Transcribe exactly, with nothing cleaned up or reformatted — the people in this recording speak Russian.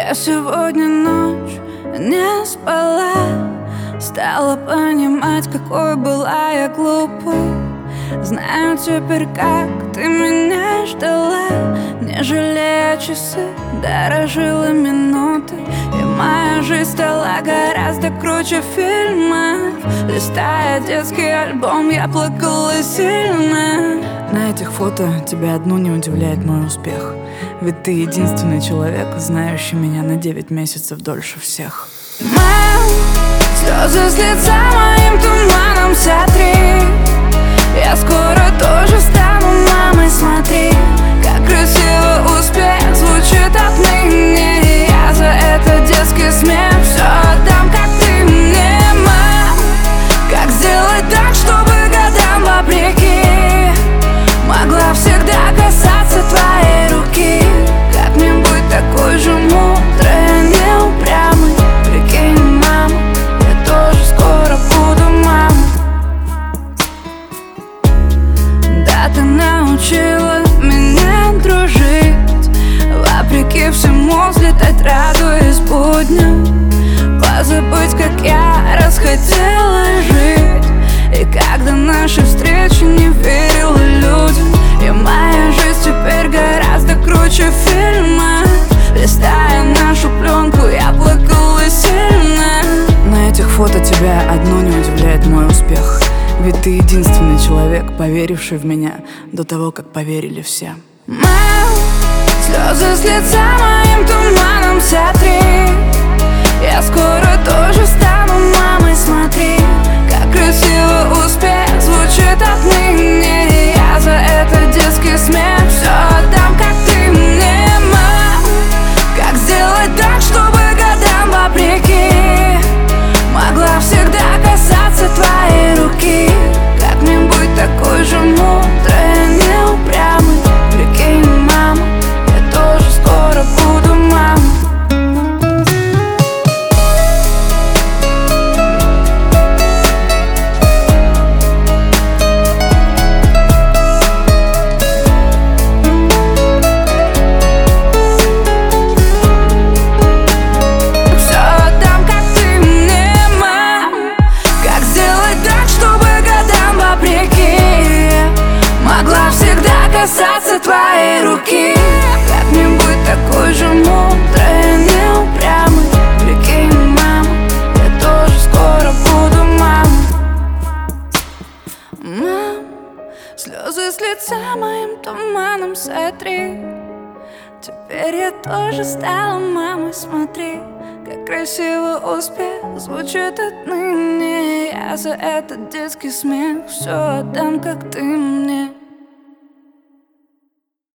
Я сегодня ночь не спала, стала понимать, какой была я глупой. Знаю теперь, как ты меня ждала, не жалея часы, дорожила минуты. И моя жизнь стала гораздо круче фильмов. Листая детский альбом, я плакала сильно. На этих фото тебя одну не удивляет мой успех. Ведь ты единственный человек, знающий меня на девять месяцев дольше всех. Мам, слезы с лица моим туманом сотри. Я скоро тоже стану мамой, смотри, как красиво успех звучит отныне. Я за это детский смех все отдам, как ты мне, мам. Как сделать так, чтобы годам вопреки могла всегда касаться твоей руки? Как мне быть такой же мудрой, а не упрямой? Прикинь, мама, я тоже скоро буду мамой. Да, ты научила меня дружить, вопреки всему взлетать, радуясь будням, позабыть, как я расхотела жить. И когда наши встречи не верила людям, и моя жизнь теперь гораздо круче фильма. Листая нашу пленку, я плакала сильно. На этих фото тебя одно не удивляет мой успех. Ведь ты единственный человек, поверивший в меня до того, как поверили все. Мам, слезы с лица моим туманом сотри. Я скоро тоже стану мамой, смотри, как красиво успех звучит отныне. Я за это детский смех все отдам, как ты мне, мам. Как сделать так, чтобы годам вопреки могла всегда касаться твоей руки? Как мне быть такой же мудрой, а не упрямой? Прикинь, мама, я тоже скоро буду мамой. Касаться твоей руки. Как мне быть такой же мудрой, а не упрямой? Прикинь, мама, я тоже скоро буду мамой. Мам, слезы с лица моим туманом сотри. Теперь я тоже стала мамой, смотри, как красиво успех звучит отныне. Я за этот детский смех все отдам, как ты мне.